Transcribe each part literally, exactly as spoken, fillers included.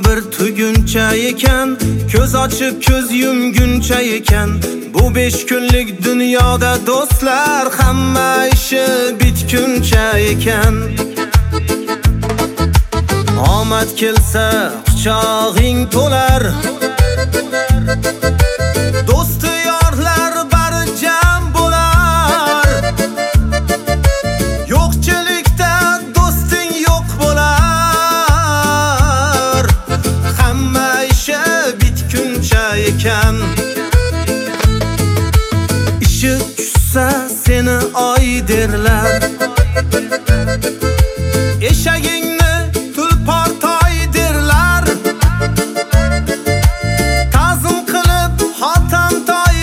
bir tuguncha ekan, ko'z ochib ko'z yumguncha ekan. Bu besh kunlik dunyoda do'stlar hamma ishi bitguncha ekan. Omad kelsa quchog'ing to'lar, do'sti yorlar bari jam bo'lar. Yo'qchilikda do'sting yo'q bo'lar, hamma ishi bitguncha ekan. Ishi tushsa seni oy derlar, eshagingni tulpor toy derlar. Ta'zim qilib xotam toy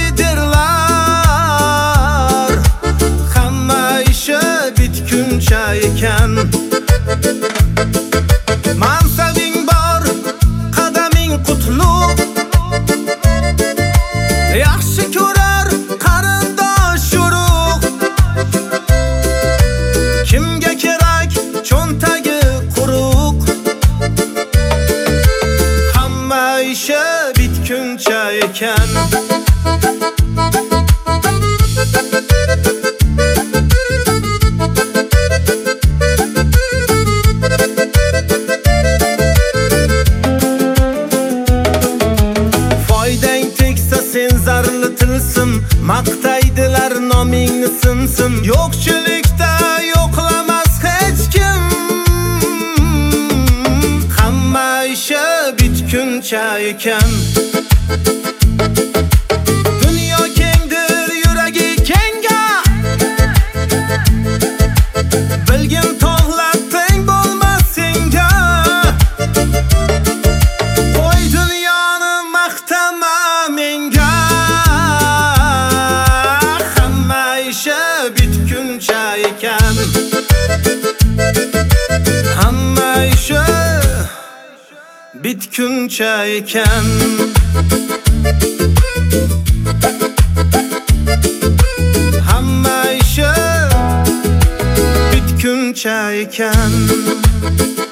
derlar, hamma ishi bitguncha ekan. Mansabing bor, qadaming qutlug', yaxshi ko'rar qarindosh urug'. Kimga kerak cho'ntagi quruq, hamma ishi bitguncha ekan. Foydang tegsa sen zarli tilsim, maqtaydilar nomingni sinsin. Yo'qchilikda yo'qlamas hech kim, hamma ishi bitguncha ekan. Dunyo kengdir, yuragi kenga, bilgin tog'lar teng bo'lmas senga. Qo'y dunyoni maqtama menga, hamma ishi bitguncha ekan. Hamma ishi bitguncha ekan. Hamma ishi bitguncha ekan.